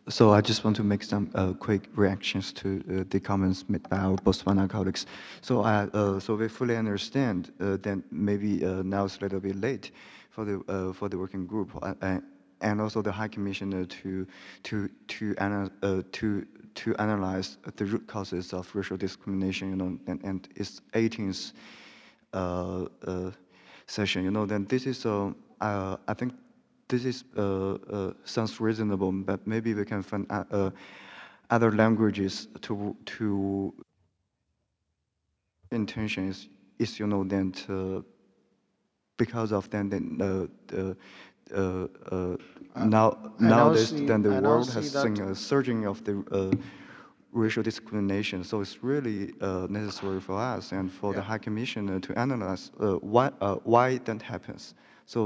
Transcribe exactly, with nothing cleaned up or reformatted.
So I just want to make some uh, quick reactions to uh, the comments made by our Botswana colleagues. So I, uh, so we fully understand uh, that maybe uh, now it's a little bit late for the uh, for the working group uh, uh, and also the High Commissioner to to to ana uh, to to analyze the root causes of racial discrimination. You know, and, and its eighteenth uh, uh, session. You know, then this is uh, uh, I think this is uh, uh, sounds reasonable, but maybe we can find uh, uh, other languages to to intention is, is you know then to, because of then then uh, the uh, uh, Uh, now I now nowadays see, then the I now world has see that. seen a surging of the uh, racial discrimination. So it's really uh, necessary for us and for the Yeah. High Commissioner to analyze uh, why uh, why that happens.